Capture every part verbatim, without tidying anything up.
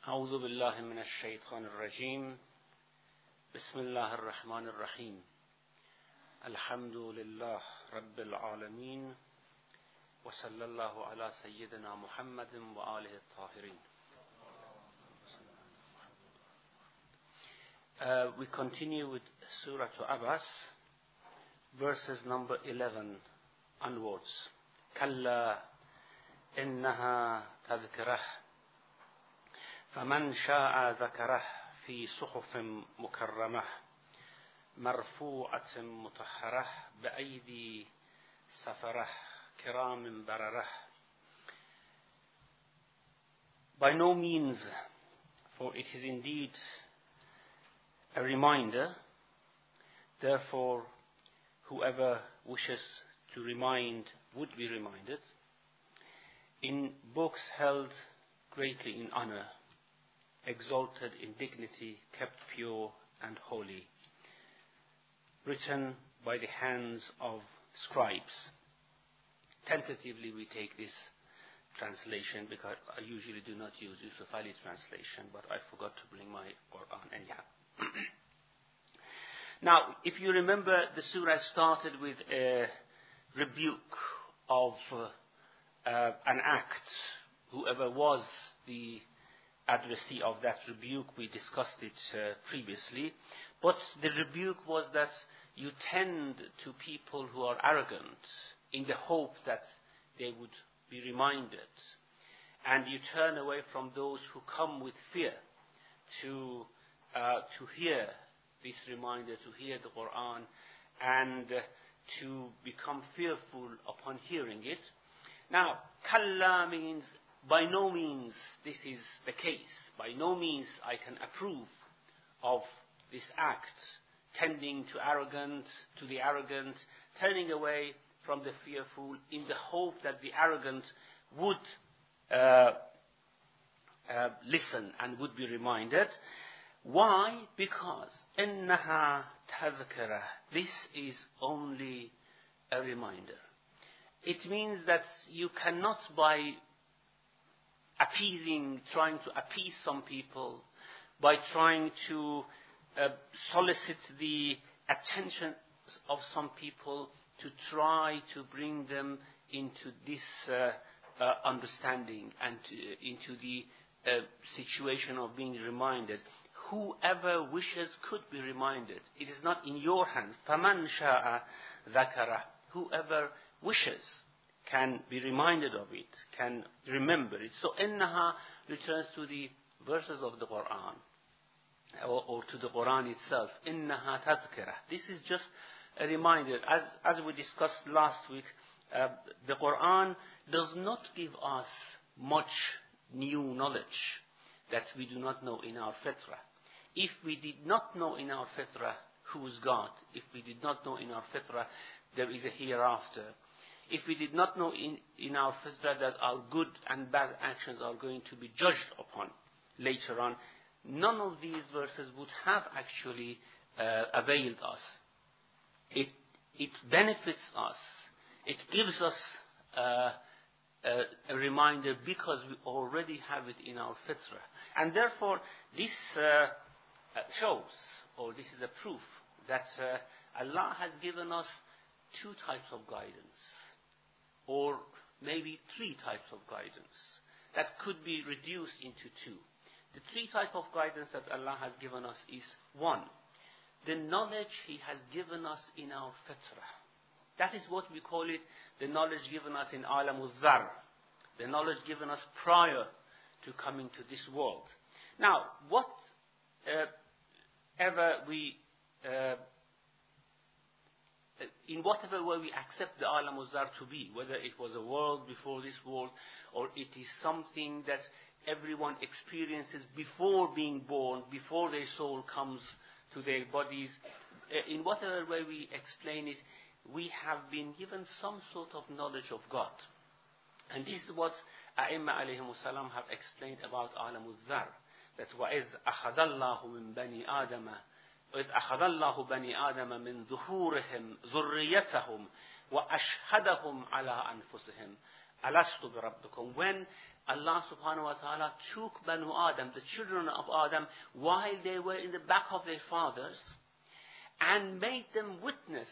أعوذ بالله من الشيطان الرجيم بسم الله الرحمن الرحيم الحمد لله رب العالمين وصلى الله على سيدنا محمد وآله الطاهرين. Uh, we continue with Surah Abbas, verses number eleven onwards. كلا إنها تذكرة فمن شاء ذكره في صحف مكرمة مرفوعة مطهرة بأيدي سفرة كرام بررة. By no means, for it is indeed a reminder, therefore whoever wishes to remind would be reminded, in books held greatly in honor, exalted in dignity, kept pure and holy, written by the hands of scribes. Tentatively we take this translation because I usually do not use Yusuf Ali's translation, but I forgot to bring my Quran anyhow. Now, if you remember, the surah started with a rebuke of uh, uh, an act. Whoever was the addressee of that rebuke, we discussed it uh, previously. But the rebuke was that you tend to people who are arrogant in the hope that they would be reminded. And you turn away from those who come with fear to uh, to hear this reminder, to hear the Quran, and uh, to become fearful upon hearing it. Now, kalla means by no means this is the case. By no means I can approve of this act, tending to arrogant, to the arrogant, turning away from the fearful in the hope that the arrogant would uh, uh, listen and would be reminded. Why? Because إنها تذكرة. This is only a reminder. It means that you cannot, by appeasing, trying to appease some people, by trying to uh, solicit the attention of some people, to try to bring them into this uh, uh, understanding and to, into the uh, situation of being reminded. Whoever wishes could be reminded. It is not in your hands. فَمَنْ شَاءَ ذَكَرَهُ. Whoever wishes can be reminded of it, can remember it. So إنها returns to the verses of the Quran, or, or to the Quran itself. إنها تذكرة. This is just a reminder. As, as we discussed last week, uh, the Quran does not give us much new knowledge that we do not know in our fitrah. If we did not know in our fitrah who is God, if we did not know in our fitrah there is a hereafter, if we did not know in, in our fitrah that our good and bad actions are going to be judged upon later on, none of these verses would have actually uh, availed us. It, it benefits us. It gives us uh, a, a reminder because we already have it in our fitrah. And therefore, this uh, shows, or this is a proof, that uh, Allah has given us two types of guidance, or maybe three types of guidance that could be reduced into two. The three types of guidance that Allah has given us is, one, the knowledge He has given us in our fitrah. That is what we call it, the knowledge given us in Alamul Zar, the knowledge given us prior to coming to this world. Now, what uh, ever we, uh, in whatever way we accept the Alamul Zar to be, whether it was a world before this world, or it is something that everyone experiences before being born, before their soul comes to their bodies, uh, in whatever way we explain it, we have been given some sort of knowledge of God. And this is what A'imma alayhimu salam have explained about Alamul Zar. That وَإِذْ أَخَذَ اللَّهُ مِنْ بَنِي آدَمَ وَإِذْ أَخَذَ اللَّهُ بَنِي آدَمَ مِنْ ظُهُورِهِمْ ذُرِّيَّتَهُمْ وَأَشْهَدَهُمْ عَلَىٰ أَنفُسِهِمْ Alastu bi rabbikum. When Allah subhanahu wa ta'ala took Banu Adam, the children of Adam, while they were in the back of their fathers, and made them witness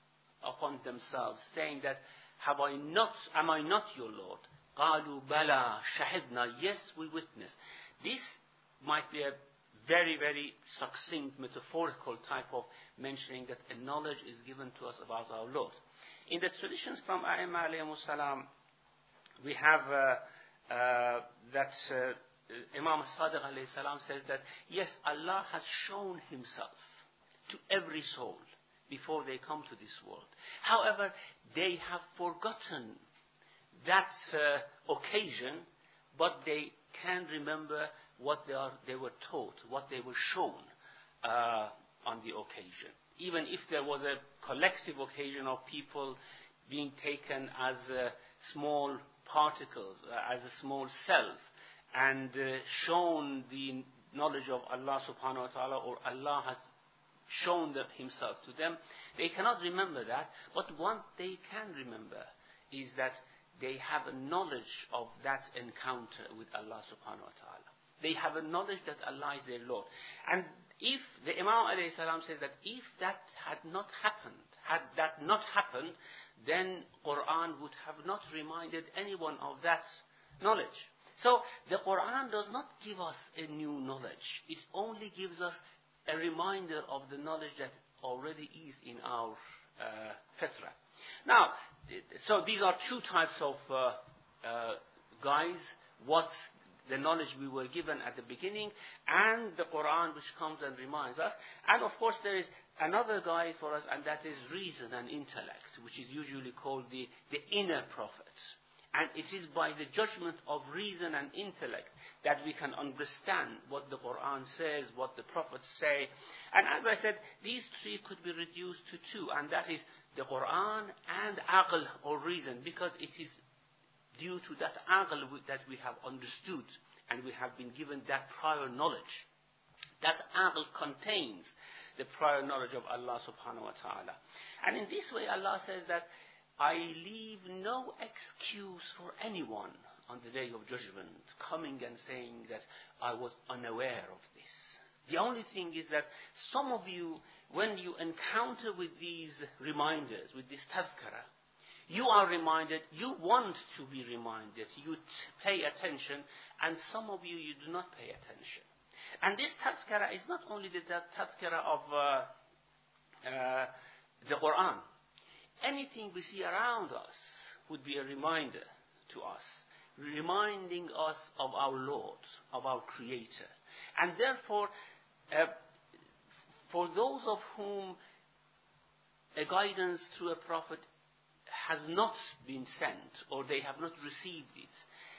upon themselves, saying that, have I not, am I not your Lord? قَالُوا بَلَا شَهِدْنَا. Yes, we witness. This might be a very, very succinct, metaphorical type of mentioning that a knowledge is given to us about our Lord. In the traditions from A'imma alayhimus salam, we have uh, uh, that uh, Imam Sadiq alayhi salam says that, yes, Allah has shown himself to every soul before they come to this world. However, they have forgotten that uh, occasion, but they can remember what they, are, they were taught, what they were shown uh, on the occasion. Even if there was a collective occasion of people being taken as uh, small particles, uh, as small cells, and uh, shown the knowledge of Allah subhanahu wa ta'ala, or Allah has shown them, himself to them, they cannot remember that. But what they can remember is that they have a knowledge of that encounter with Allah subhanahu wa ta'ala. They have a knowledge that Allah is their Lord. And if, the Imam alayhi salam says that if that had not happened, had that not happened, then Quran would have not reminded anyone of that knowledge. So the Quran does not give us a new knowledge. It only gives us a reminder of the knowledge that already is in our uh, fitrah. Now, so these are two types of uh, uh, guides. What's the knowledge we were given at the beginning, and the Quran which comes and reminds us. And of course there is another guide for us, and that is reason and intellect, which is usually called the, the inner prophets. And it is by the judgment of reason and intellect that we can understand what the Quran says, what the prophets say. And as I said, these three could be reduced to two, and that is the Quran and aql, or reason, because it is due to that aql that we have understood and we have been given that prior knowledge. That aql contains the prior knowledge of Allah subhanahu wa ta'ala. And in this way Allah says that I leave no excuse for anyone on the day of judgment coming and saying that I was unaware of this. The only thing is that some of you, when you encounter with these reminders, with this tadhkara, you are reminded, you want to be reminded, you t- pay attention, and some of you, you do not pay attention. And this tadhkara is not only the tadhkara of uh, uh, the Quran. Anything we see around us would be a reminder to us, reminding us of our Lord, of our Creator. And therefore, uh, for those of whom a guidance through a prophet has not been sent, or they have not received it,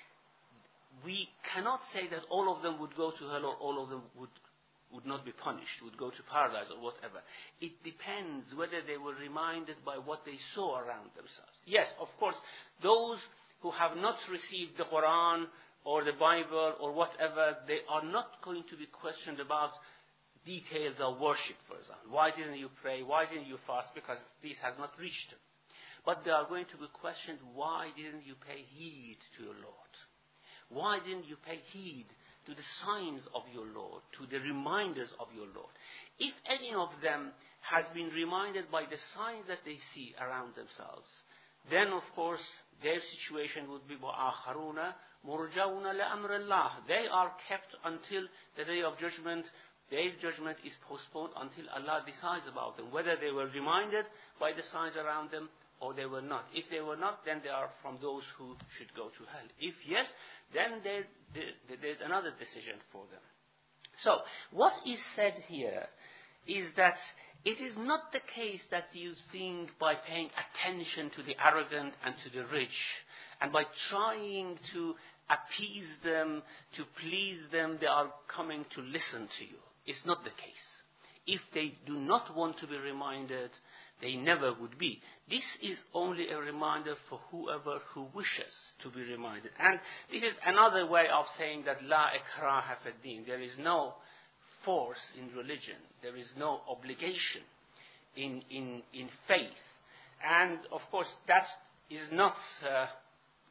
we cannot say that all of them would go to hell or all of them would, would not be punished, would go to paradise or whatever. It depends whether they were reminded by what they saw around themselves. Yes, of course, those who have not received the Quran or the Bible or whatever, they are not going to be questioned about details of worship, for example. Why didn't you pray? Why didn't you fast? Because this has not reached them. But they are going to be questioned, why didn't you pay heed to your Lord? Why didn't you pay heed to the signs of your Lord, to the reminders of your Lord? If any of them has been reminded by the signs that they see around themselves, then of course their situation would be وَآخَرُونَ مُرْجَوْنَ لَأَمْرِ اللَّهِ. They are kept until the day of judgment. Their judgment is postponed until Allah decides about them, whether they were reminded by the signs around them or they were not. If they were not, then they are from those who should go to hell. If yes, then there, there, there's another decision for them. So, what is said here is that it is not the case that you think by paying attention to the arrogant and to the rich, and by trying to appease them, to please them, they are coming to listen to you. It's not the case. If they do not want to be reminded, they never would be. This is only a reminder for whoever who wishes to be reminded. And this is another way of saying that La ikraha fi din. There is no force in religion. There is no obligation in, in, in faith. And of course that is not uh,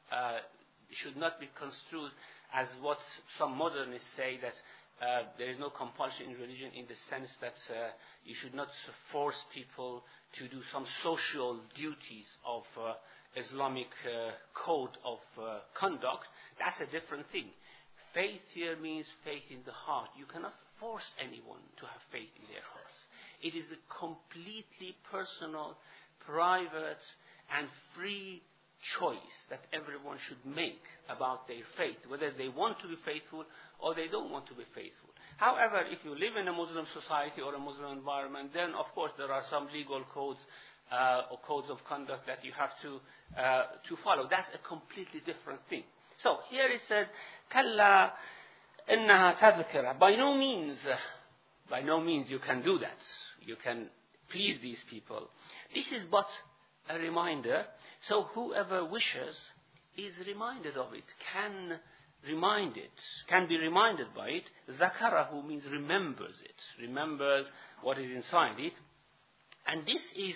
uh, should not be construed as what some modernists say, that uh, there is no compulsion in religion, in the sense that uh, you should not force people to do some social duties of uh, Islamic uh, code of uh, conduct. That's a different thing. Faith here means faith in the heart. You cannot force anyone to have faith in their hearts. It is a completely personal, private, and free choice that everyone should make about their faith, whether they want to be faithful or they don't want to be faithful. However, if you live in a Muslim society or a Muslim environment, then of course there are some legal codes uh, or codes of conduct that you have to uh, to follow. That's a completely different thing. So here it says, "Kalla innaha tadhkira." By no means, uh, by no means you can do that. You can please these people. This is but a reminder. So whoever wishes is reminded of it, can remind it, can be reminded by it. Zakarahu means remembers it, remembers what is inside it. And this is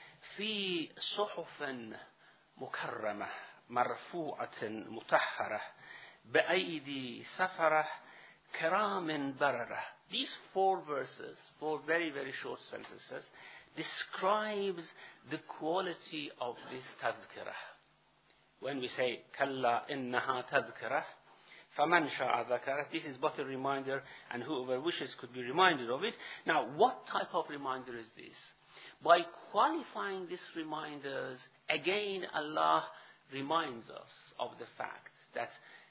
fi suhufan mukarramah, marfu'atin mutahharah, ba'aydi safarah, kiramin bararah. These four verses, four very, very short sentences, describes the quality of this tazkirah. When we say, Kalla innaha tazkirah, faman sha'a dhakarah, this is but a reminder, and whoever wishes could be reminded of it. Now, what type of reminder is this? By qualifying these reminders, again Allah reminds us of the fact that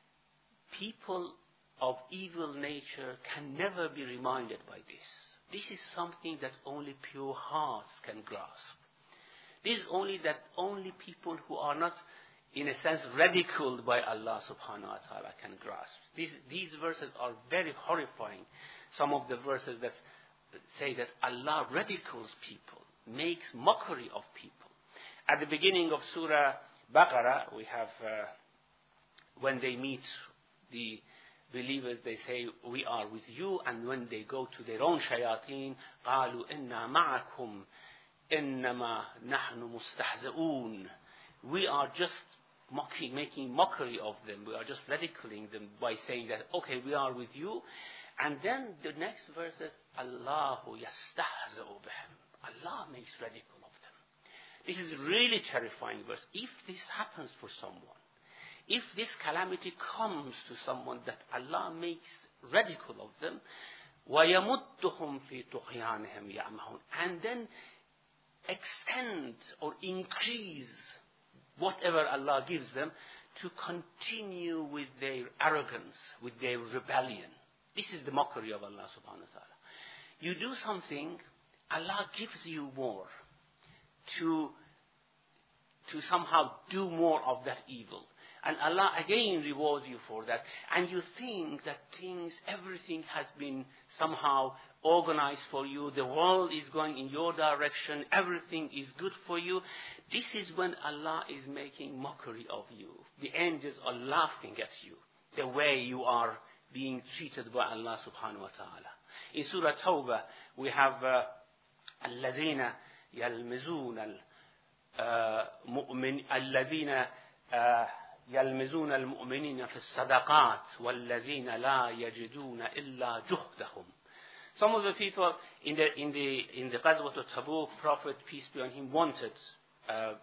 people of evil nature can never be reminded by this. This is something that only pure hearts can grasp. This is only that only people who are not, in a sense, ridiculed by Allah subhanahu wa ta'ala can grasp. These, these verses are very horrifying. Some of the verses that say that Allah ridicules people, makes mockery of people. At the beginning of Surah Baqarah, we have, uh, when they meet the believers, they say, we are with you, and when they go to their own shayateen, قَالُوا إِنَّا مَعَكُمْ إِنَّمَا نَحْنُ مُسْتَهْزَئُونَ. We are just mocking, making mockery of them. We are just ridiculing them by saying that, okay, we are with you. And then the next verse says, Allahu yastahza'u bihim. Allah makes ridicule of them. This is a really terrifying verse. If this happens for someone, if this calamity comes to someone that Allah makes ridicule of them, وَيَمُدُّهُمْ فِي طُغْيَانِهِمْ يَعْمَهُونَ, and then extend or increase whatever Allah gives them to continue with their arrogance, with their rebellion. This is the mockery of Allah subhanahu wa ta'ala. You do something, Allah gives you more to, to somehow do more of that evil. And Allah again rewards you for that. And you think that things, everything has been somehow organized for you. The world is going in your direction. Everything is good for you. This is when Allah is making mockery of you. The angels are laughing at you, the way you are being treated by Allah subhanahu wa ta'ala. In Surah Tawbah, we have الَّذِينَ يَلْمِزُونَ الْمُؤْمِنِينَ الَّذِينَ يلمزون المؤمنين في الصدقات والذين لا يجدون إلا جهدهم. Some of the people in the in the in the Ghazwat al-Tabuk, Prophet peace be on him wanted uh,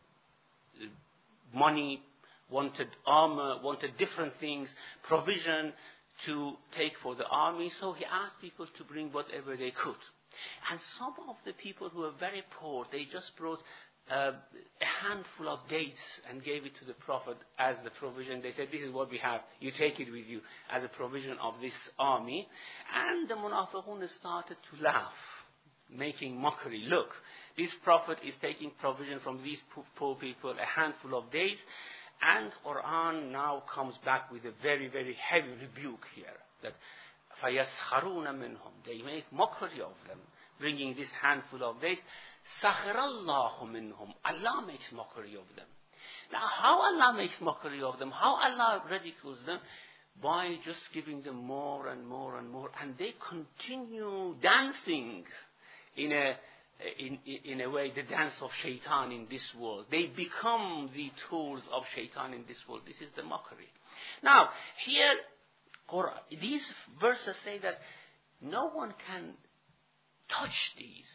money, wanted armor, wanted different things, provision to take for the army. So he asked people to bring whatever they could. And some of the people who were very poor, they just brought Uh, a handful of dates and gave it to the Prophet as the provision. They said, this is what we have. You take it with you as a provision of this army. And the munafiqun started to laugh, making mockery. Look, this Prophet is taking provision from these poor people, a handful of days. And Quran now comes back with a very, very heavy rebuke here. That فَيَسْخَرُونَ مِنْهُمْ. They make mockery of them, bringing this handful of days. سَخِرَ اللَّهُ مِنْهُمْ. Allah makes mockery of them. Now, how Allah makes mockery of them, how Allah ridicules them? By just giving them more and more and more. And they continue dancing in a in, in a way, the dance of shaitan in this world. They become the tools of shaitan in this world. This is the mockery. Now, here, these verses say that no one can touch these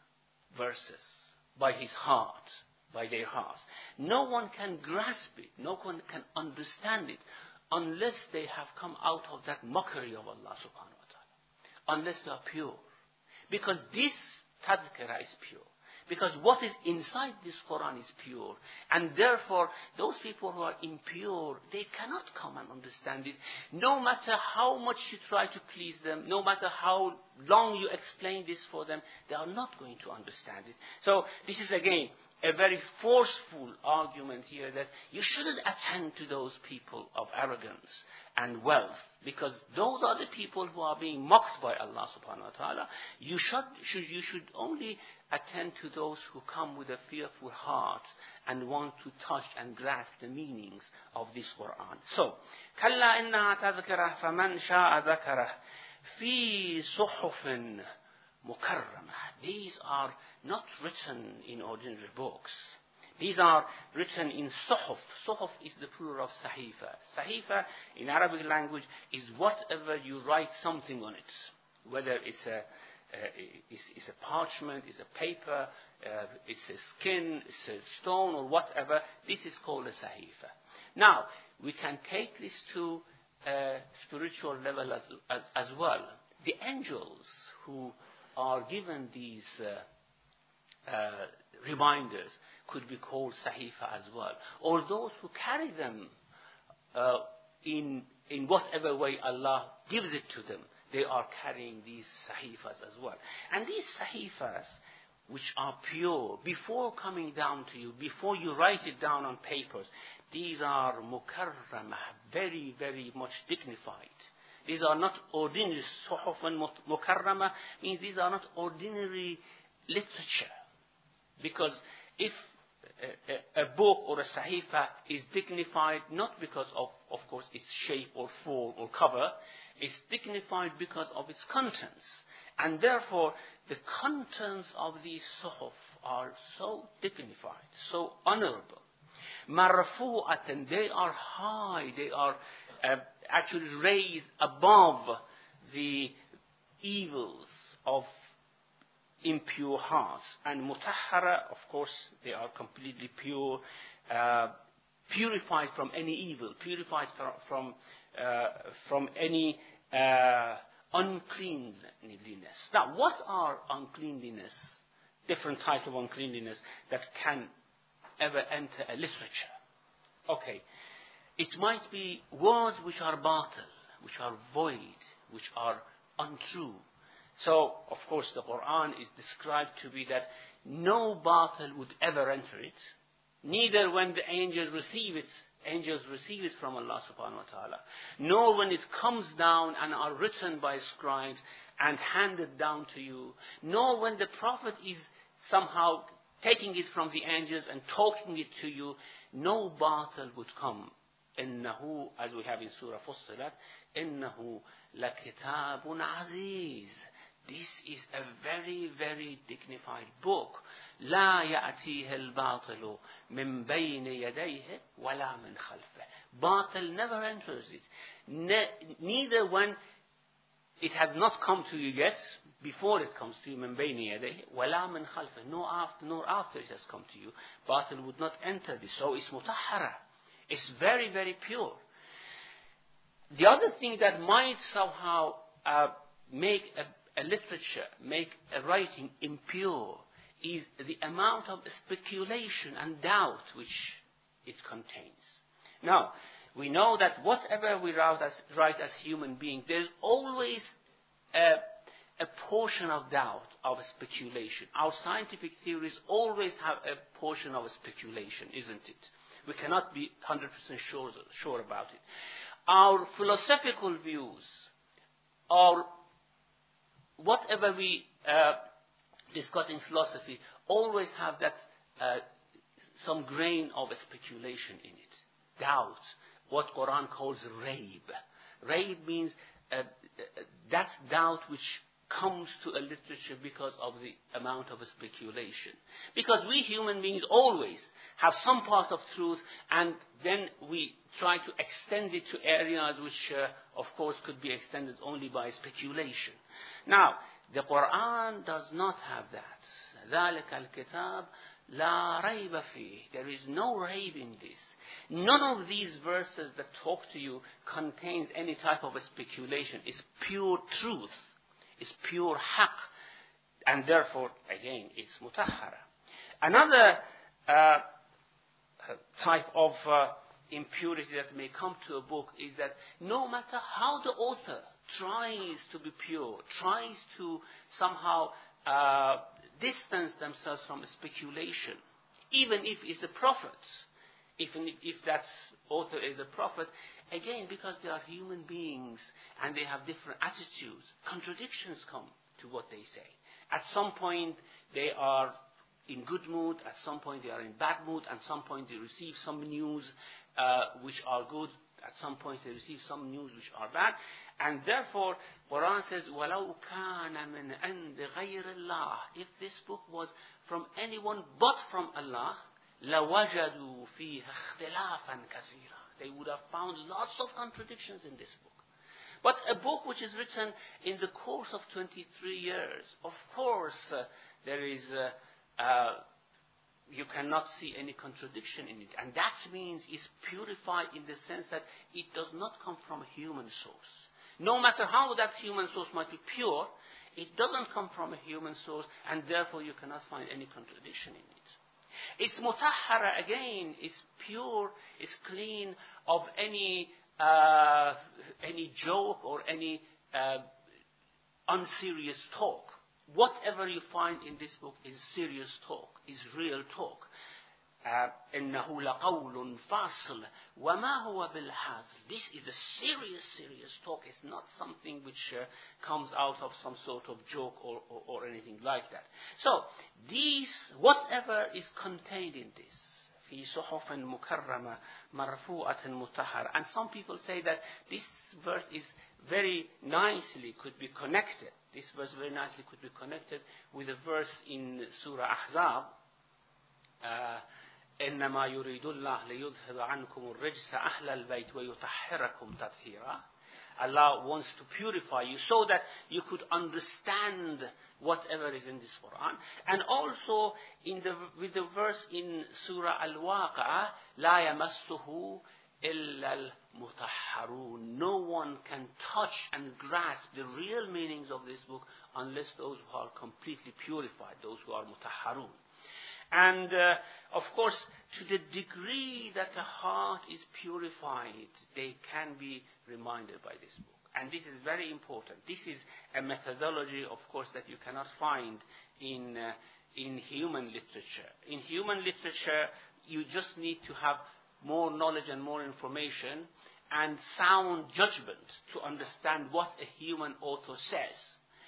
verses by his heart, by their hearts. No one can grasp it. No one can understand it unless they have come out of that mockery of Allah subhanahu wa ta'ala. Unless they are pure. Because this tadhkirah is pure. Because what is inside this Quran is pure. And therefore, those people who are impure, they cannot come and understand it. No matter how much you try to please them, no matter how long you explain this for them, they are not going to understand it. So, this is again a very forceful argument here that you shouldn't attend to those people of arrogance and wealth, because those are the people who are being mocked by Allah subhanahu wa ta'ala. You should, should, you should only attend to those who come with a fearful heart and want to touch and grasp the meanings of this Quran. So, كَلَّا إِنَّهَا تَذْكِرَةٌ فَمَنْ شَاءَ ذَكَرَهُ فِي صُحُفٍ مُكَرَّمَةٍ. These are not written in ordinary books. These are written in suhuf. Suhuf is the plural of sahifa. Sahifa in Arabic language is whatever you write something on it. Whether it's a, uh, it's, it's a parchment, it's a paper, uh, it's a skin, it's a stone or whatever. This is called a sahifa. Now, we can take this to a spiritual level as, as, as well. The angels who are given these uh, uh, reminders could be called sahifa as well. Or those who carry them uh, in in whatever way Allah gives it to them, they are carrying these sahifas as well. And these sahifas, which are pure, before coming down to you, before you write it down on papers, these are mukarramah, very, very much dignified. These are not ordinary suhuf and mukarramah, means these are not ordinary literature. Because if a, a, a book or a sahifa is dignified not because of, of course, its shape or form or cover, it's dignified because of its contents. And therefore, the contents of these suhuf are so dignified, so honorable. Marfu'atan, they are high, they are uh, actually raised above the evils of impure hearts. And mutahhara, of course, they are completely pure, uh, purified from any evil, purified from from, uh, from any uh, uncleanliness. Now, what are uncleanliness? Different types of uncleanliness that can ever enter a literature. Okay, it might be words which are batil, which are void, which are untrue. So, of course, the Quran is described to be that no batil would ever enter it, neither when the angels receive it, angels receive it from Allah subhanahu wa ta'ala, nor when it comes down and are written by scribes and handed down to you, nor when the Prophet is somehow taking it from the angels and talking it to you, no batil would come. إِنَّهُ, as we have in Surah Fussilat, إِنَّهُ لَكِتَابٌ عَزِيزٌ. This is a very, very dignified book. لا يأتيه الباطل من بين يديه ولا من خلفه. Batil never enters it. Ne- neither when it has not come to you yet, before it comes to you, من بين يديه ولا من خلفه. Nor after, nor after it has come to you. Batil would not enter this. So it's mutahhara. It's very, very pure. The other thing that might somehow uh, make a A literature, make a writing impure, is the amount of speculation and doubt which it contains. Now, we know that whatever we write as, write as human beings, there's always a, a portion of doubt, of speculation. Our scientific theories always have a portion of speculation, isn't it? We cannot be one hundred percent sure, sure about it. Our philosophical views, our whatever we uh, discuss in philosophy always have that uh, some grain of speculation in it. Doubt. What Quran calls raib. Raib means uh, that doubt which comes to a literature because of the amount of speculation. Because we human beings always have some part of truth, and then we try to extend it to areas which, uh, of course, could be extended only by speculation. Now, the Quran does not have that. ذَلِكَ الْكِتَابِ لَا رَيْبَ فِيهِ. There is no rayb in this. None of these verses that talk to you contains any type of a speculation. It's pure truth. It's pure haqq. And therefore, again, it's mutahhara. Another uh, type of uh, impurity that may come to a book is that no matter how the author tries to be pure, tries to somehow uh, distance themselves from speculation, even if it's a prophet, even if, if that author is a prophet, again, because they are human beings and they have different attitudes, contradictions come to what they say. At some point, they are in good mood, at some point they are in bad mood, at some point they receive some news uh, which are good, at some point they receive some news which are bad, and therefore Quran says, وَلَوْ كَانَ مِنْ عِنْدِ غَيْرِ اللَّهِ. If this book was from anyone but from Allah, لَوَجَدُوا فِيهَا اخْتِلَافًا كَثِيرًا. They would have found lots of contradictions in this book. But a book which is written in the course of twenty-three years, of course uh, there is uh, Uh, you cannot see any contradiction in it. And that means it's purified in the sense that it does not come from a human source. No matter how that human source might be pure, it doesn't come from a human source, and therefore you cannot find any contradiction in it. It's mutahhara, again, it's pure, it's clean of any uh, any joke or any uh, unserious talk. Whatever you find in this book is serious talk, is real talk. إِنَّهُ لَقَوْلٌ فَاصِلٌ وَمَا هُوَ بِالْحَازِلِ. This is a serious, serious talk. It's not something which uh, comes out of some sort of joke or, or, or anything like that. So, these, whatever is contained in this, فِي صُحُفٍ مُكَرَّمَةٍ مَرْفُوعَةٍ مُطَهَّرَةٍ. And some people say that this verse is very nicely could be connected. This verse very nicely could be connected with a verse in Surah Ahzab. إنما يريد الله ليذهب عنكم الرجس أهل البيت ويطهركم تطهيرا. Allah wants to purify you so that you could understand whatever is in this Quran. And also in the, with the verse in Surah Al-Waqi'ah, لا يمسه إلا المطهرون. No one can touch and grasp the real meanings of this book unless those who are completely purified, those who are mutahharun. And uh, of course, to the degree that the heart is purified, they can be reminded by this book. And this is very important. This is a methodology, of course, that you cannot find in uh, in human literature. In human literature, you just need to have more knowledge and more information and sound judgment to understand what a human author says.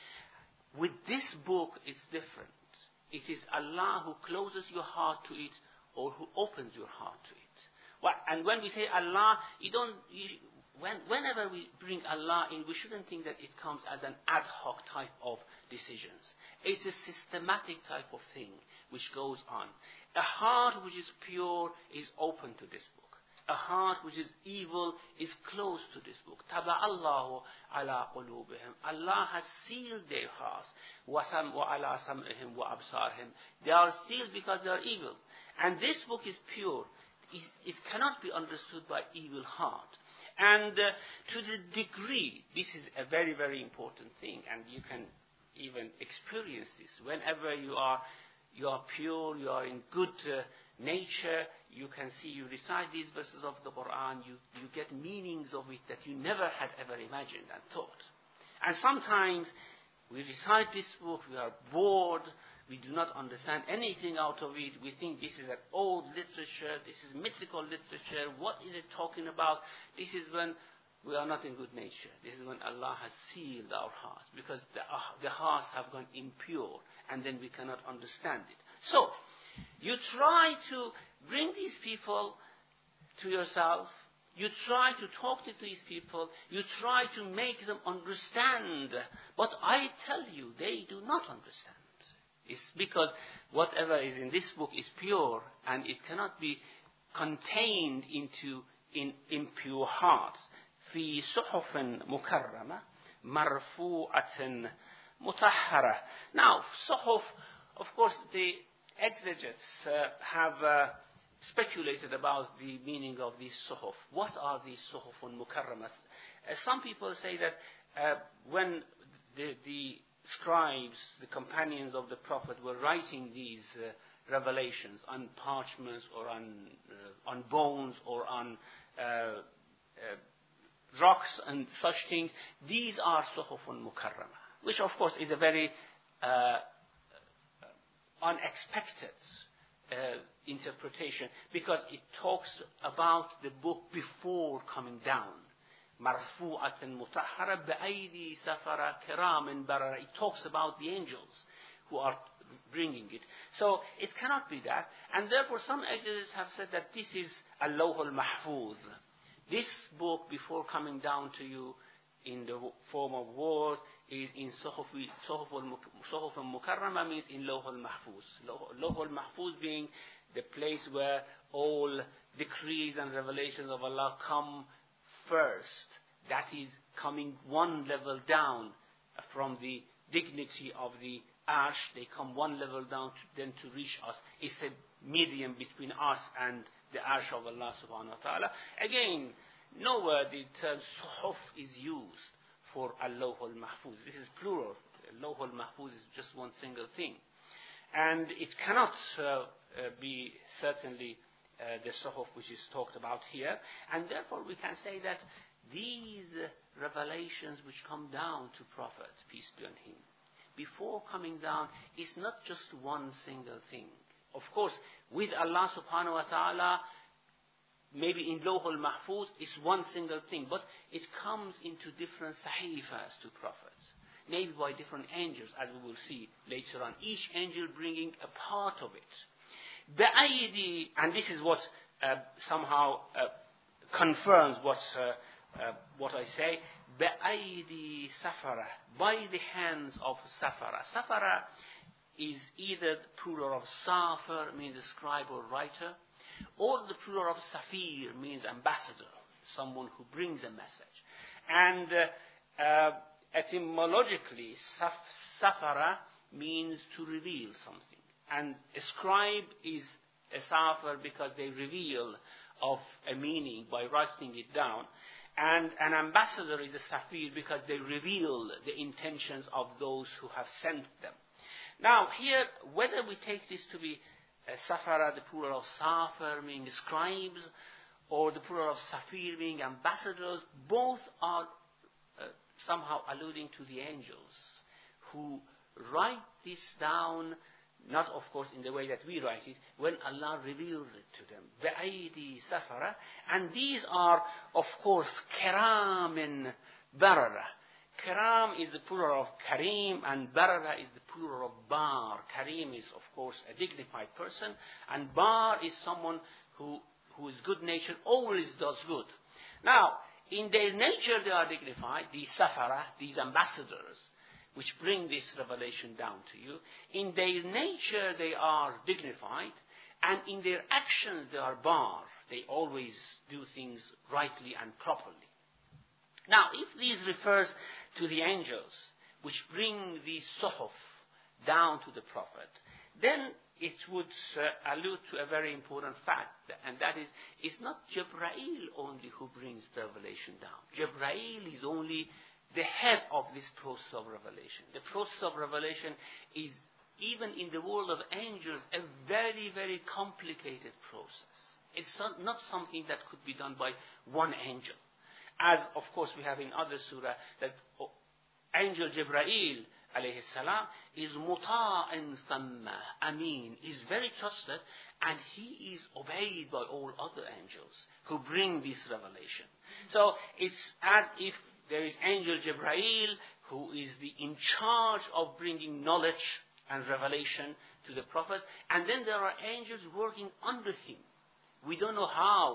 With this book, it's different. It is Allah who closes your heart to it or who opens your heart to it. Well, and when we say Allah, you don't. You, when, whenever we bring Allah in, we shouldn't think that it comes as an ad hoc type of decisions. It's a systematic type of thing which goes on. A heart which is pure is open to this book. A heart which is evil is closed to this book. Taba Allahu ala qulubihim. Allah has sealed their hearts. Wa ala sam'ihim wa absarihim. They are sealed because they are evil. And this book is pure. It, it cannot be understood by evil heart. And uh, to the degree, this is a very, very important thing, and you can even experience this. Whenever you are you are pure, you are in good uh, nature, you can see, you recite these verses of the Quran, you, you get meanings of it that you never had ever imagined and thought. And sometimes we recite this book, we are bored, we do not understand anything out of it, we think this is an old literature, this is mythical literature, what is it talking about? This is when we are not in good nature. This is when Allah has sealed our hearts, because the, uh, the hearts have gone impure, and then we cannot understand it. So, you try to bring these people to yourself, You try to talk to these people. You try to make them understand. But I tell you, they do not understand. It's because whatever is in this book is pure, and it cannot be contained into in impure hearts. في صحف مكرمة مرفوعة مطهرة. Now, صحف, of course, the exegetes uh, have uh, speculated about the meaning of these صحف. What are these صحف المكرمة? Uh, some people say that uh, when the, the scribes, the companions of the Prophet, were writing these uh, revelations on parchments or on uh, on bones or on uh, uh, rocks and such things, these are suhufun mukarrama, which of course is a very uh, unexpected uh, interpretation, because it talks about the book before coming down. مرفوعة مطهرة بأيدي سفرة كرام بررة. It talks about the angels who are bringing it. So it cannot be that. And therefore some exegetes have said that this is Al-Lawh al-Mahfuz. This book, before coming down to you in the form of words, is in Suhuf al-Mukarrama, means in Lawh al-Mahfuz. Lawh al-Mahfuz being the place where all decrees and revelations of Allah come first. That is coming one level down from the dignity of the Arsh. They come one level down to, then to reach us. It's a medium between us and the Arsh of Allah subhanahu wa ta'ala. Again, nowhere the term Suhuf is used for Al-Lawh al-Mahfuz. This is plural. Al-Lawh al-Mahfuz is just one single thing. And it cannot uh, uh, be certainly Uh, the suhuf which is talked about here, and therefore we can say that these uh, revelations which come down to Prophet, peace be on him, before coming down, is not just one single thing. Of course, with Allah subhanahu wa ta'ala, maybe in Lawh al-Mahfuz is one single thing, but it comes into different sahifas to prophets, maybe by different angels, as we will see later on, each angel bringing a part of it. بأيدي, and this is what uh, somehow uh, confirms what uh, uh, what I say. بأيدي سفرة, by the hands of Safara. Safara is either the plural of Safar, means a scribe or writer, or the plural of Safir, means ambassador, someone who brings a message. And uh, uh, etymologically, saf- Safara means to reveal something. And a scribe is a safar because they reveal of a meaning by writing it down. And an ambassador is a safir because they reveal the intentions of those who have sent them. Now here, whether we take this to be a safara, the plural of safar, meaning scribes, or the plural of safir, meaning ambassadors, both are uh, somehow alluding to the angels who write this down. Not, of course, in the way that we write it, when Allah reveals it to them. بَأَيْدِي سَفَرَةٍ. And these are, of course, كَرَامٍ barara. Karam is the plural of Karim, and barara is the plural of Bar. Karim is, of course, a dignified person, and Bar is someone who, who is good-natured, always does good. Now, in their nature they are dignified, these Safara, these ambassadors, which bring this revelation down to you. In their nature they are dignified, and in their actions they are bar. They always do things rightly and properly. Now, if this refers to the angels, which bring the suhuf down to the Prophet, then it would uh, allude to a very important fact, and that is, it's not Jibreel only who brings the revelation down. Jibreel is only the head of this process of revelation. The process of revelation is, even in the world of angels, a very, very complicated process. It's not something that could be done by one angel. As, of course, we have in other surah, that angel Jibreel, alayhi salam, is muta'in thamma, amin, is very trusted, and he is obeyed by all other angels who bring this revelation. So it's as if there is angel Jibreel, who is the in charge of bringing knowledge and revelation to the prophets, and then there are angels working under him. We don't know how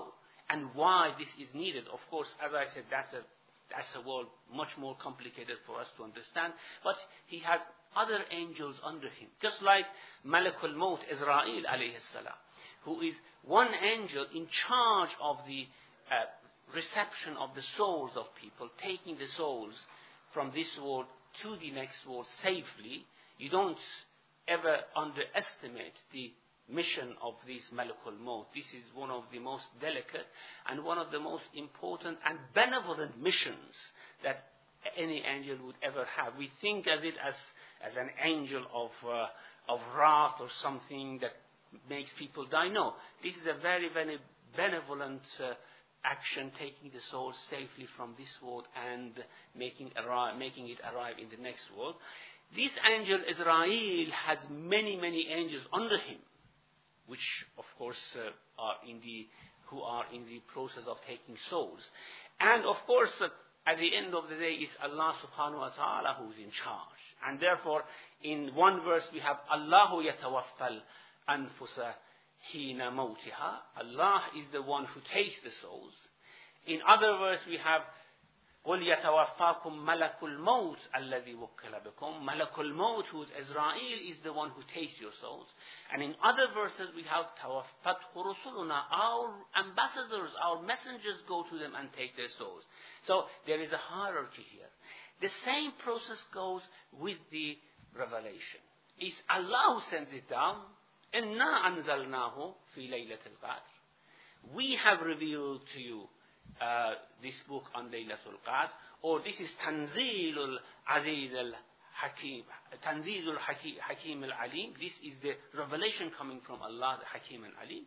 and why this is needed. Of course, as I said, that's a that's a world much more complicated for us to understand. But he has other angels under him, just like Malakul Maut, Israel alayhi salam, who is one angel in charge of the uh, reception of the souls of people, taking the souls from this world to the next world safely. You don't ever underestimate the mission of this Malakul Maut. This is one of the most delicate and one of the most important and benevolent missions that any angel would ever have. We think of it as, as an angel of, uh, of wrath or something that makes people die. No, this is a very, very benevolent uh, action, taking the soul safely from this world and making, arri- making it arrive in the next world. This angel Israel has many, many angels under him, which of course uh, are in the who are in the process of taking souls. And of course, uh, at the end of the day, it's Allah subhanahu wa ta'ala who's in charge. And therefore, in one verse we have Allahu yatawaffal anfusa hina mawtiha. Allah is the one who takes the souls. In other verse we have قُلْ يَتَوَفَّاكُمْ مَلَكُ الْمَوْتِ الَّذِي وُكِّلَ بِكُمْ Malakul Maut, who is Israel, is the one who takes your souls. And in other verses we have تَوَفَّتْهُ رُسُلُنَا Our ambassadors, our messengers go to them and take their souls. So there is a hierarchy here. The same process goes with the revelation. It's Allah who sends it down. إِنَّا أَنزَلْنَاهُ فِي لَيْلَةِ الْقَدْرِ We have revealed to you Uh, this book on Laylatul Qadr, or this is Tanzilul Aziz al-Hakim, Tanzilul Hakim al-Alim. This is the revelation coming from Allah, the Hakim al-Alim.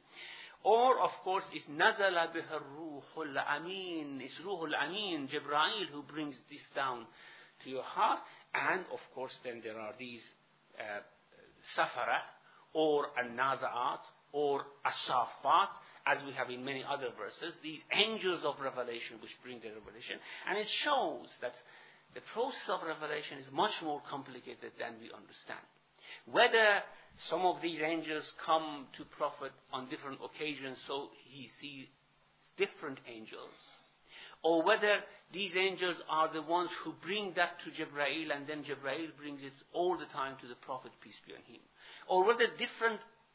Or, of course, it's Nazala biha Ruhul Amin. It's Ruhul Amin, Jibreel, who brings this down to your heart. And, of course, then there are these uh, Safara, or An-Naza'at, or As-Safat, as we have in many other verses, these angels of revelation which bring the revelation. And it shows that the process of revelation is much more complicated than we understand. Whether some of these angels come to Prophet on different occasions so he sees different angels, or whether these angels are the ones who bring that to Jibreel and then Jibreel brings it all the time to the Prophet, peace be on him, or whether different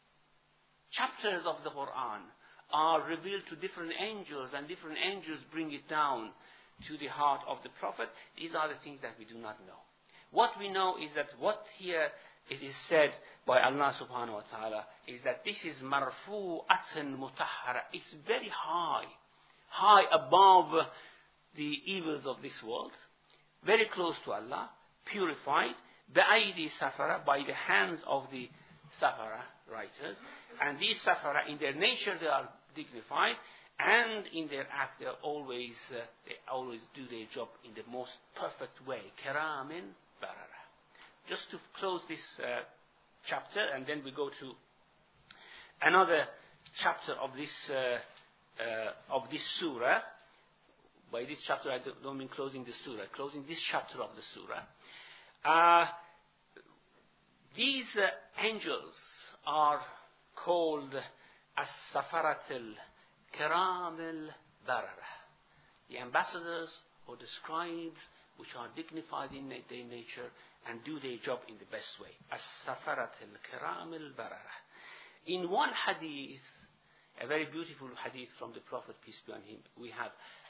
chapters of the Quran are revealed to different angels and different angels bring it down to the heart of the Prophet. These are the things that we do not know. What we know is that what here it is said by Allah subhanahu wa ta'ala is that this is marfu'atan mutahhara. It's very high, high above the evils of this world, very close to Allah, purified, ba'aydi safara, by the hands of the safara writers. And these safara, in their nature, they are dignified, and in their act, they are always uh, they always do their job in the most perfect way. Kiramin barara. Just to close this uh, chapter, and then we go to another chapter of this uh, uh, of this surah. By this chapter, I don't mean closing the surah, closing this chapter of the surah. Uh, these uh, angels are called as-safarat al-kiram al-barara, the ambassadors or the scribes which are dignified in their nature and do their job in the best way. As-safarat al-kiram al-barara. In one hadith, a very beautiful hadith from the Prophet, peace be on him, we have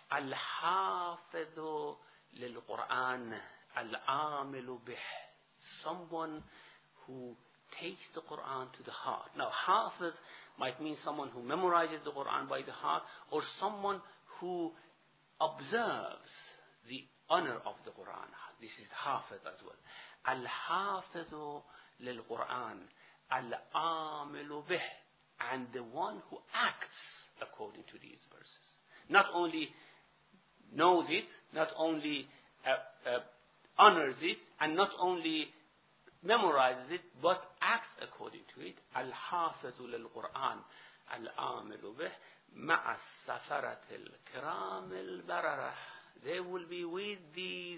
al-hafidhu lil-Quran al-amilu bih, someone who takes the Quran to the heart. Now, hafiz might mean someone who memorizes the Quran by the heart, or someone who observes the honor of the Quran. This is hafiz as well. Al-hafidhu lil-Quran, al-amilu bih, and the one who acts according to these verses. Not only knows it, not only uh, uh, honors it, and not only memorizes it, but acts according to it. Al-hafidhu lil-Quran, al-amilu bih, ma'a safarat al-kiram al-barara. They will be with these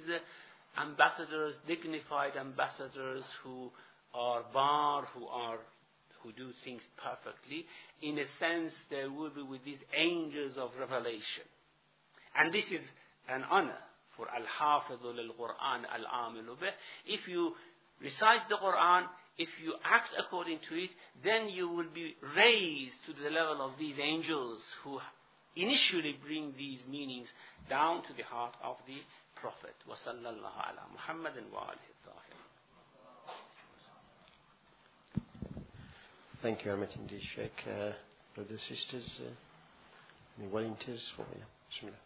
ambassadors, dignified ambassadors who are bar, who are who do things perfectly. In a sense, they will be with these angels of revelation. And this is an honor for Al-Hafidhu al-Quran al-Amilu bih. If you recite the Quran, if you act according to it, then you will be raised to the level of these angels who initially bring these meanings down to the heart of the Prophet. Wa sallallahu ala Muhammadin wa alihi tahir. Thank you very much indeed, Sheikh. Uh, brothers, sisters, uh, any volunteers for you? Bismillah.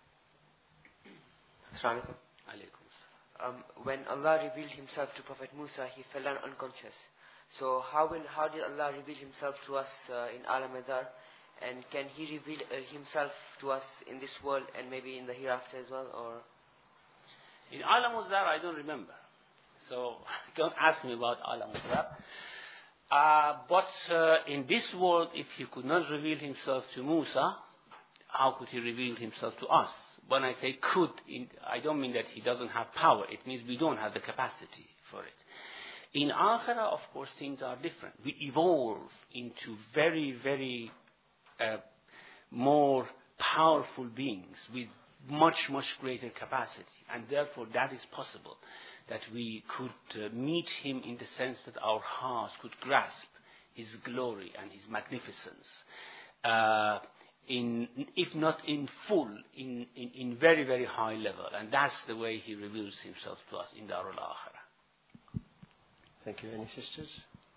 Assalamu alaikum. Um, when Allah revealed Himself to Prophet Musa, he fell down unconscious. So how will how did Allah reveal Himself to us uh, in Alam Azhar? And can He reveal uh, Himself to us in this world and maybe in the hereafter as well? Or in Alam Azhar, I don't remember. So don't ask me about Alam Azhar. Uh, but uh, in this world, if He could not reveal Himself to Musa, how could He reveal Himself to us? When I say could, I don't mean that He doesn't have power. It means we don't have the capacity for it. In Akhirah, of course, things are different. We evolve into very, very uh, more powerful beings with much, much greater capacity. And therefore, that is possible, that we could uh, meet Him in the sense that our hearts could grasp His glory and His magnificence. Uh, In, if not in full, in, in, in very, very high level. And that's the way He reveals Himself to us in Darul Akhirah. Thank you. Any sisters?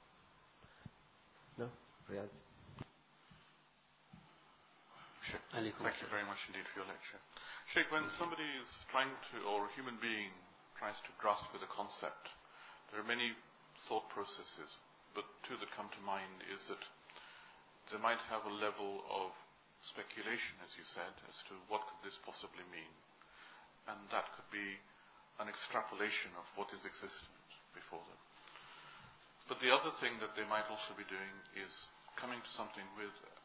No? Riyadh? Sheikh, thank you very much indeed for your lecture. Sheikh, when somebody is trying to, or a human being tries to grasp with a concept, there are many thought processes, but two that come to mind is that they might have a level of speculation, as you said, as to what could this possibly mean. And that could be an extrapolation of what is existent before them. But the other thing that they might also be doing is coming to something with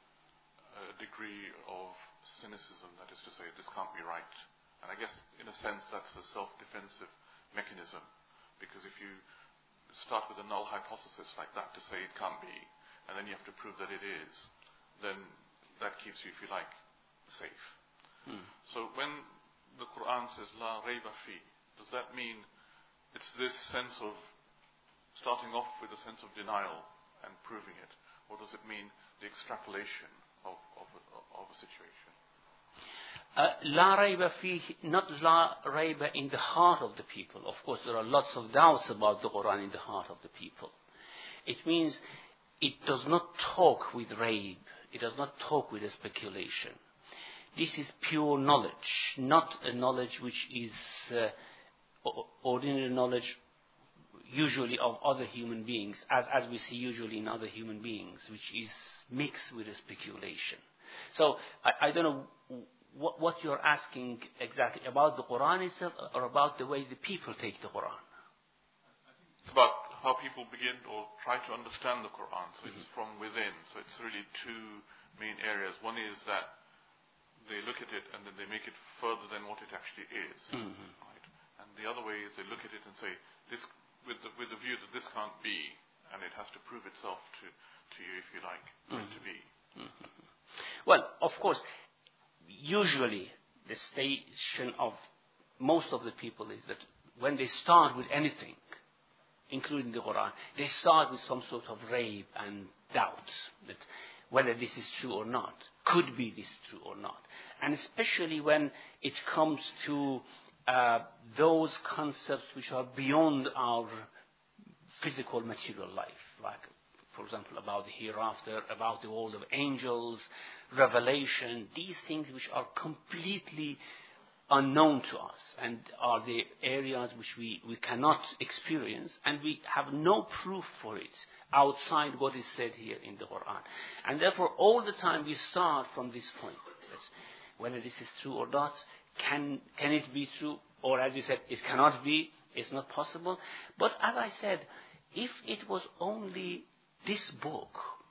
a degree of cynicism, that is to say, this can't be right. And I guess, in a sense, that's a self-defensive mechanism, because if you start with a null hypothesis like that to say it can't be, and then you have to prove that it is, then that keeps you, if you like, safe. Hmm. So when the Quran says La Rayba Fi, does that mean it's this sense of starting off with a sense of denial and proving it, or does it mean the extrapolation of, of, of a situation? Uh, La Rayba Fi, not La Rayba in the heart of the people. Of course, there are lots of doubts about the Quran in the heart of the people. It means it does not talk with Rayb. It does not talk with a speculation. This is pure knowledge, not a knowledge which is uh, ordinary knowledge, usually of other human beings, as, as we see usually in other human beings, which is mixed with a speculation. So I, I don't know what, what you're asking exactly about the Quran itself, or about the way the people take the Quran. It's about how people begin or try to understand the Quran. So it's from within. So it's really two main areas. One is that they look at it and then they make it further than what it actually is. Mm-hmm. Right? And the other way is they look at it and say, this with the, with the view that this can't be, and it has to prove itself to, to you, if you like, for mm-hmm. it to be. Mm-hmm. Well, of course, usually the station of most of the people is that when they start with anything, including the Quran, they start with some sort of rayb and doubt that whether this is true or not, could be this true or not. And especially when it comes to uh, those concepts which are beyond our physical material life, like, for example, about the hereafter, about the world of angels, revelation, these things which are completely unknown to us and are the areas which we, we cannot experience, and we have no proof for it outside what is said here in the Quran. And therefore, all the time we start from this point. Whether this is true or not, can, can it be true? Or as you said, it cannot be, it's not possible. But as I said, if it was only this book,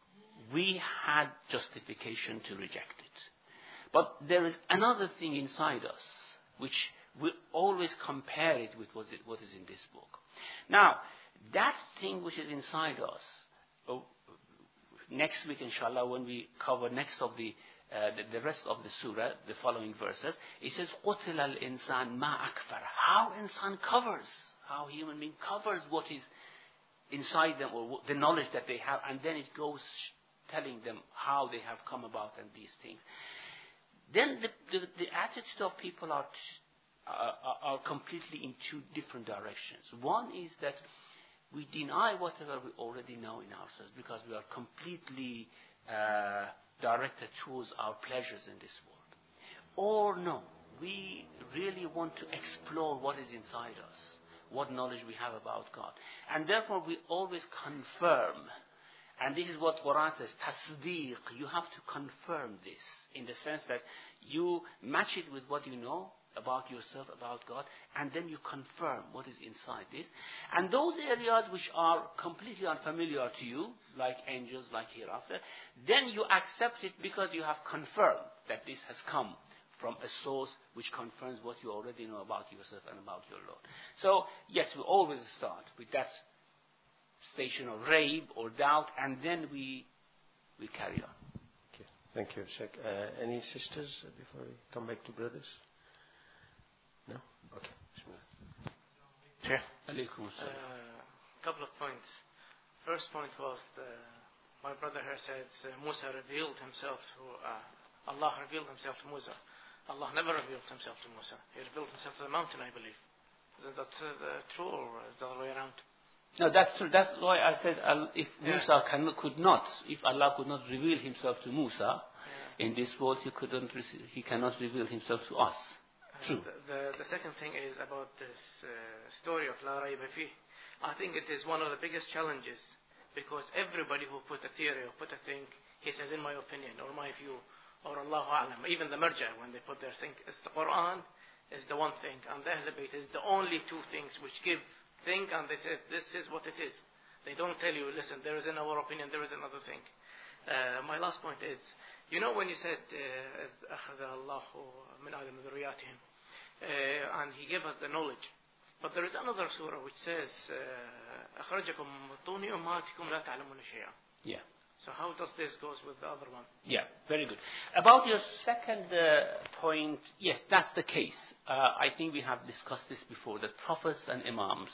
we had justification to reject it. But there is another thing inside us which we always compare it with what is in this book. Now, that thing which is inside us, next week, inshallah, when we cover next of the, uh, the, the rest of the surah, the following verses, it says, قُتِلَ الْإِنسَانِ مَا أَكْفَرَ. How insan covers, how human being covers what is inside them, or the knowledge that they have, and then it goes telling them how they have come about and these things. Then the, the, the attitude of people are, uh, are completely in two different directions. One is that we deny whatever we already know in ourselves because we are completely uh, directed towards our pleasures in this world. Or no, we really want to explore what is inside us, what knowledge we have about God. And therefore we always confirm. And this is what Quran says, tasdeeq. You have to confirm this in the sense that you match it with what you know about yourself, about God, and then you confirm what is inside this. And those areas which are completely unfamiliar to you, like angels, like hereafter, then you accept it because you have confirmed that this has come from a source which confirms what you already know about yourself and about your Lord. So, yes, we always start with that station of raib or doubt, and then we we carry on. Okay. Thank you, Sheikh. Uh, any sisters uh, before we come back to brothers? No? Okay. Sure. Alaykum A uh, couple of points. First point was the, my brother here said uh, Musa revealed himself to uh, Allah revealed himself to Musa. Allah never revealed himself to Musa. He revealed himself to the mountain, I believe. Is that uh, the true, or is the other way around? No, that's true. That's why I said uh, if Yeah. Musa can, could not, if Allah could not reveal himself to Musa Yeah. in this world, he couldn't. He cannot reveal himself to us. True. The, the, the second thing is about this uh, story of La Rayba Fih. I think it is one of the biggest challenges because everybody who put a theory or put a thing, he says, in my opinion or my view or Allahu A'lam, even the Marja, when they put their thing, it's the Quran is the one thing and the Ahl Bayt is the only two things which give thing, and they say this is what it is. They don't tell you, listen, there is in our opinion, there is another thing. Uh, my last point is, you know when you said أخذ الله من آدم ذرياتهم, and he gave us the knowledge, but there is another surah which says أخرجكم من بطون أمهاتكم لا تعلمون شيئا. Yeah. So how does this goes with the other one? Yeah, very good. About your second uh, point, yes, that's the case. Uh, I think we have discussed this before, that prophets and imams,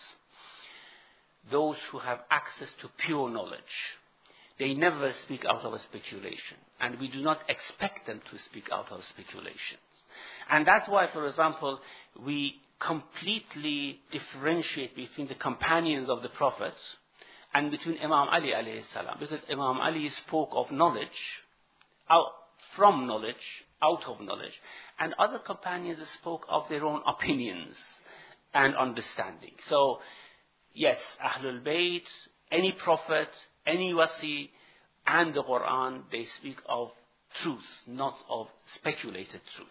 those who have access to pure knowledge, they never speak out of a speculation. And we do not expect them to speak out of speculations. And that's why, for example, we completely differentiate between the companions of the prophets and between Imam Ali alayhi salam, because Imam Ali spoke of knowledge, out, from knowledge, out of knowledge, and other companions spoke of their own opinions and understanding. So, yes, Ahlul Bayt, any prophet, any wasi, and the Quran, they speak of truth, not of speculated truth.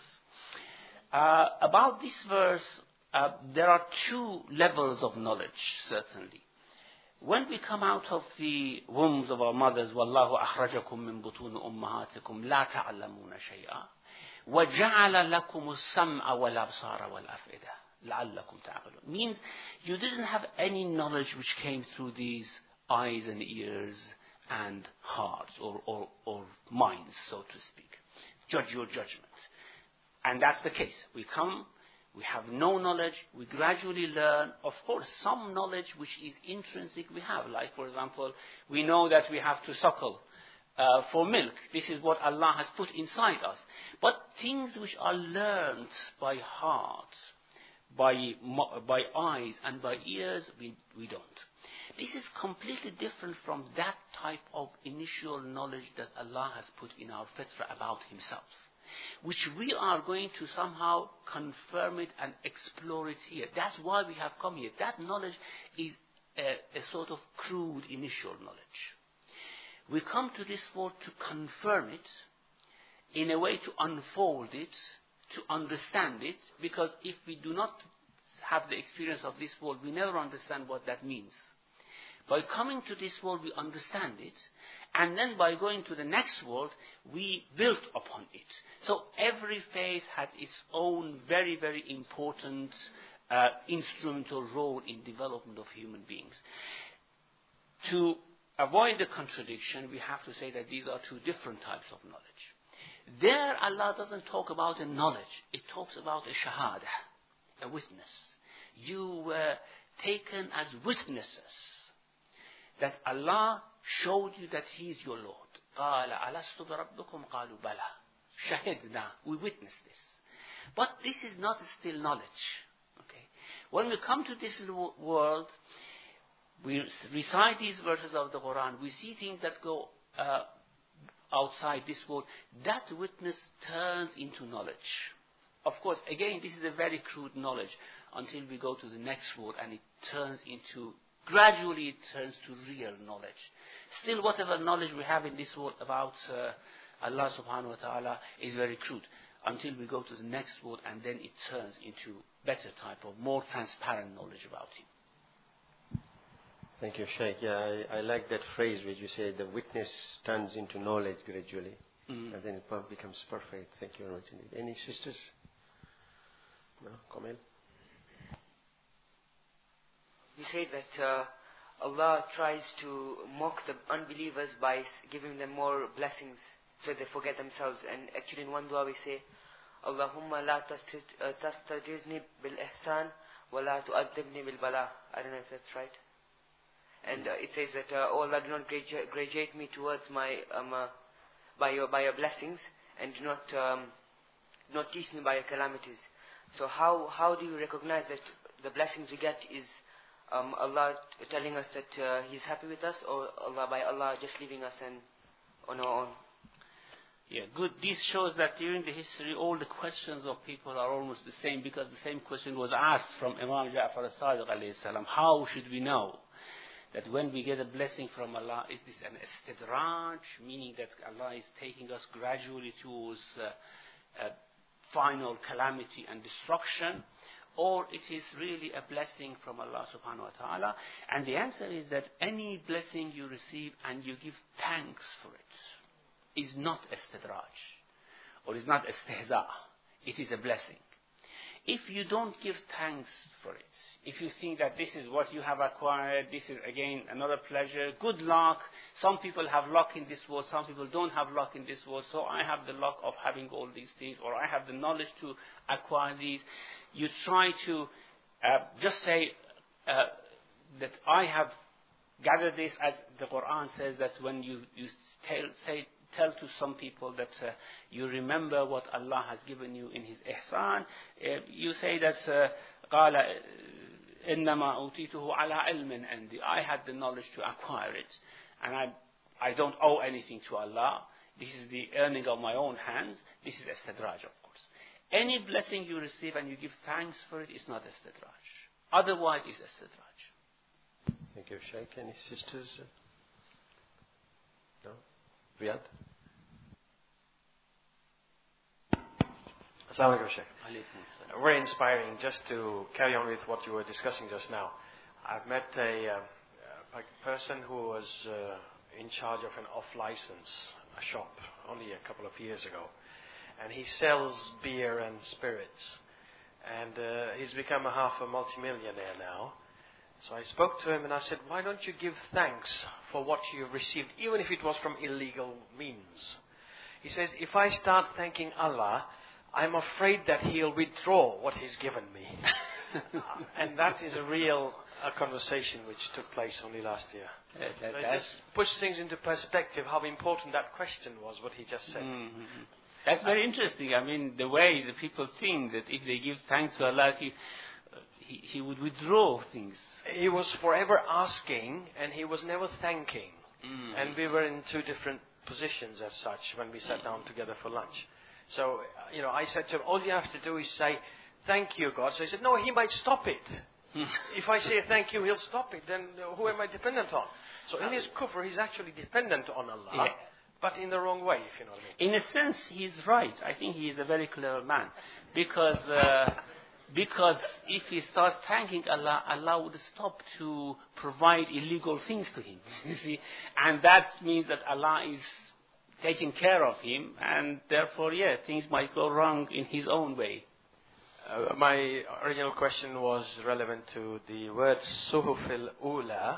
Uh, about this verse, uh, there are two levels of knowledge, certainly. When we come out of the wombs of our mothers, وَاللَّهُ أَخْرَجَكُم مِّن بُطُونِ أُمَّهَاتِكُمْ لَا تَعْلَمُونَ شَيْئًا وَجَعَلَ لَكُمُ السَّمْعَ وَالْأَبْصَارَ وَالْأَفْئِدَةَ لَعَلَّكُمْ تَعْقِلُونَ. Means you didn't have any knowledge which came through these eyes and ears and hearts or, or, or minds, so to speak. Judge your judgment. And that's the case. We come, we have no knowledge, we gradually learn. Of course, some knowledge which is intrinsic we have. Like, for example, we know that we have to suckle uh, for milk. This is what Allah has put inside us. But things which are learned by heart, by, by eyes and by ears, we, we don't. This is completely different from that type of initial knowledge that Allah has put in our fitrah about Himself, which we are going to somehow confirm it and explore it here. That's why we have come here. That knowledge is a, a sort of crude initial knowledge. We come to this world to confirm it, in a way to unfold it, to understand it, because if we do not have the experience of this world, we never understand what that means. By coming to this world, we understand it, and then by going to the next world, we build upon it. So every phase has its own very, very important uh, instrumental role in development of human beings. To avoid the contradiction, we have to say that these are two different types of knowledge. There, Allah doesn't talk about a knowledge. It talks about a shahada, a witness. You were taken as witnesses that Allah showed you that He is your Lord. قَالَ أَلَسْتُ بِرَبِّكُمْ قَالُوا بَلَى. Shahidna, we witnessed this. But this is not still knowledge. Okay? When we come to this world, we recite these verses of the Quran, we see things that go uh, outside this world. That witness turns into knowledge. Of course, again, this is a very crude knowledge until we go to the next world and it turns into, gradually it turns to real knowledge. Still, whatever knowledge we have in this world about uh, Allah subhanahu wa ta'ala is very crude until we go to the next world and then it turns into better type of, more transparent knowledge about Him. Thank you, Sheikh. Yeah, I, I like that phrase where you say the witness turns into knowledge gradually, mm. and then it becomes perfect. Thank you very much indeed. Any sisters? No? Kamil? You say that uh, Allah tries to mock the unbelievers by giving them more blessings so they forget themselves. And actually in one dua we say, Allahumma la tastajizni bil ihsan wa la tu'addibni bil bala. I don't know if that's right. And uh, it says that, uh, oh Allah, do not graduate, graduate me towards my, um, uh, by your by your blessings, and do not, um, do not teach me by your calamities. So how how do you recognize that the blessings we get is um, Allah t- telling us that uh, He's happy with us, or Allah by Allah just leaving us and on our own? Yeah, good. This shows that during the history, all the questions of people are almost the same, because the same question was asked from Imam Ja'far as-Sadiq alayhi salam. How should we know that when we get a blessing from Allah, is this an istidraj, meaning that Allah is taking us gradually towards uh, a final calamity and destruction, or it is really a blessing from Allah subhanahu wa ta'ala? And the answer is that any blessing you receive and you give thanks for it is not istidraj, or is not istihza. It is a blessing. If you don't give thanks for it, if you think that this is what you have acquired, this is again another pleasure, good luck. Some people have luck in this world, some people don't have luck in this world, so I have the luck of having all these things, or I have the knowledge to acquire these. You try to uh, just say uh, that I have gathered this, as the Quran says that when you, you tell, say, tell to some people that uh, you remember what Allah has given you in His ihsan, uh, you say that uh, قال إنما أوتيته على علم عندي. I had the knowledge to acquire it, and I I don't owe anything to Allah. This is the earning of my own hands. This is istidraj, of course. Any blessing you receive and you give thanks for it is not istidraj. Otherwise, it's istidraj. Thank you, Sheikh. Any sisters? No? Riyadh? Assalamu alaikum, Sheikh. Very inspiring. Just to carry on with what you were discussing just now, I've met a, uh, a person who was uh, in charge of an off-license a shop only a couple of years ago, and he sells beer and spirits, and uh, he's become a half a multimillionaire now. So I spoke to him and I said, why don't you give thanks for what you've received, even if it was from illegal means? He says, if I start thanking Allah, I'm afraid that He'll withdraw what He's given me. uh, and that is a real uh, conversation which took place only last year. Yeah, that, so it just pushed things into perspective, how important that question was, what he just said. Mm-hmm. That's very interesting. I mean, the way the people think that if they give thanks to Allah, He, uh, he, he would withdraw things. He was forever asking, and he was never thanking. Mm-hmm. And we were in two different positions as such when we sat down together for lunch. So, you know, I said to him, all you have to do is say, thank you, God. So he said, no, He might stop it. If I say thank you, He'll stop it. Then uh, who am I dependent on? So in his kufr, he's actually dependent on Allah, yeah. but in the wrong way, if you know what I In mean. a sense, he's right. I think he is a very clever man. Because uh, because if he starts thanking Allah, Allah would stop to provide illegal things to him. You see? And that means that Allah is taking care of him, and therefore, yeah, things might go wrong in His own way. Uh, my original question was relevant to the word suhuf al-ula,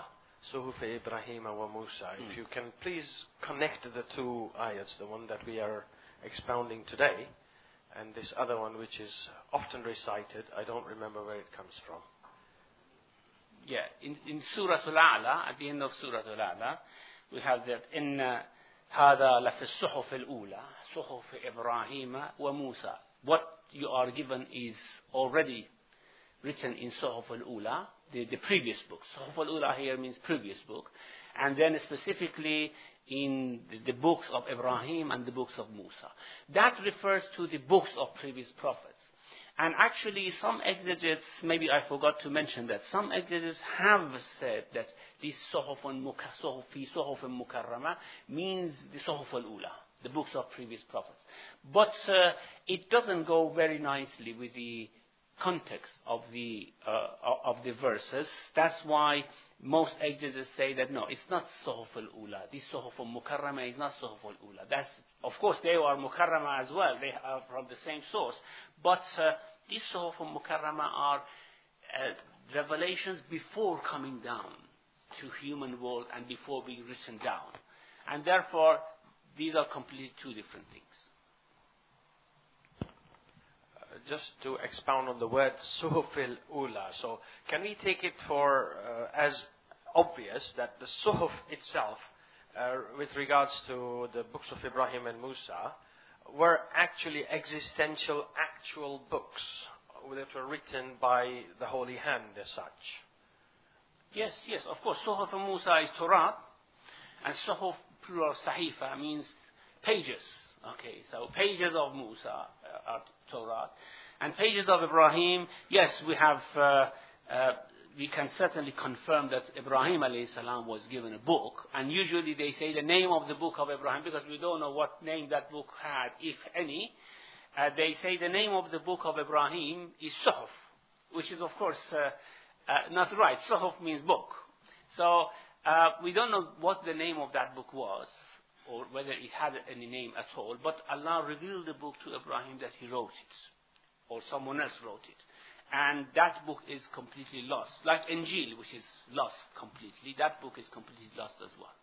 Suhuf Ibrahim wa Musa. Mm. If you can please connect the two ayats, the one that we are expounding today, and this other one which is often recited. I don't remember where it comes from. Yeah, in, in Surah Al-A'la, at the end of Surah Al-A'la, we have that in هذا لفي الصحف الأولى صحف إبراهيم وموسى. What you are given is already written in Suhuf al-Ula, the, the previous book. Suhuf al-Ula here means previous book. And then specifically in the, the books of Ibrahim and the books of Musa. That refers to the books of previous prophets. And actually some exegetes, maybe I forgot to mention that, some exegetes have said that this Suhuf al-Mukarrama means the Suhuf al-Ula, the books of previous prophets. But uh, it doesn't go very nicely with the context of the uh, of the verses. That's why most exegetes say that no, it's not Suhuf al-Ula. This Suhuf al-Mukarrama is not Suhuf al-Ula. That's, of course, they are Mukarrama as well. They are from the same source. But uh, these Suhuf al-Mukarrama are uh, revelations before coming down to human world and before being written down. And therefore, these are completely two different things. Just to expound on the word Suhuf al-Ula. So can we take it for uh, as obvious that the Suhuf itself, uh, with regards to the books of Ibrahim and Musa, were actually existential, actual books that were written by the Holy Hand as such? Yes, yes, of course. Suhuf al-Musa is Torah, and Suhuf, plural Sahifa, means pages. Okay, so pages of Musa uh, are Torah. And pages of Ibrahim, yes, we have, uh, uh, we can certainly confirm that Ibrahim alayhi salam was given a book. And usually they say the name of the book of Ibrahim, because we don't know what name that book had, if any. Uh, they say the name of the book of Ibrahim is Suhuf, which is of course uh, uh, not right. Suhuf means book. So uh, we don't know what the name of that book was, or whether it had any name at all, but Allah revealed the book to Ibrahim that he wrote it, or someone else wrote it. And that book is completely lost. Like Injil, which is lost completely, that book is completely lost as well.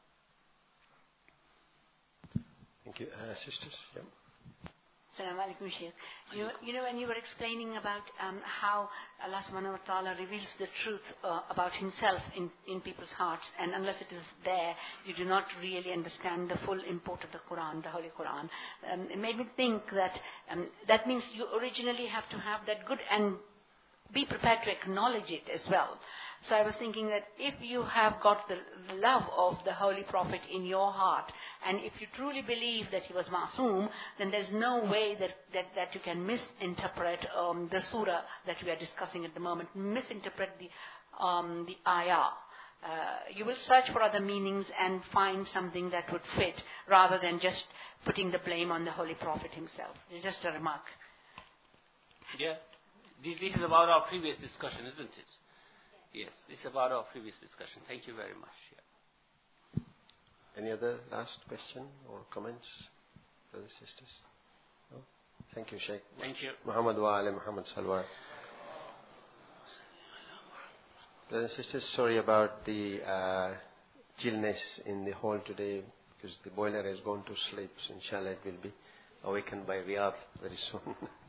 Thank you. Uh, sisters? Yeah. Assalamu alaikum, Shaykh. You, you know, when you were explaining about um, how Allah subhanahu wa ta'ala reveals the truth uh, about himself in, in people's hearts, and unless it is there, you do not really understand the full import of the Quran, the Holy Quran. Um, it made me think that um, that means you originally have to have that good and be prepared to acknowledge it as well. So I was thinking that if you have got the love of the Holy Prophet in your heart, and if you truly believe that he was Masoom, then there's no way that, that, that you can misinterpret um, the surah that we are discussing at the moment, misinterpret the, um, the ayah. Uh, you will search for other meanings and find something that would fit, rather than just putting the blame on the Holy Prophet himself. It's just a remark. Yeah. This is about our previous discussion, isn't it? Yes, it's about our previous discussion. Thank you very much. Yeah. Any other last question or comments, brothers and sisters? No? Thank you, Shaykh. Thank you. Muhammad wa ali Muhammad Salwan. Brothers and sisters, sorry about the uh, chillness in the hall today, because the boiler has gone to sleep. So inshallah it will be awakened by Riyadh very soon.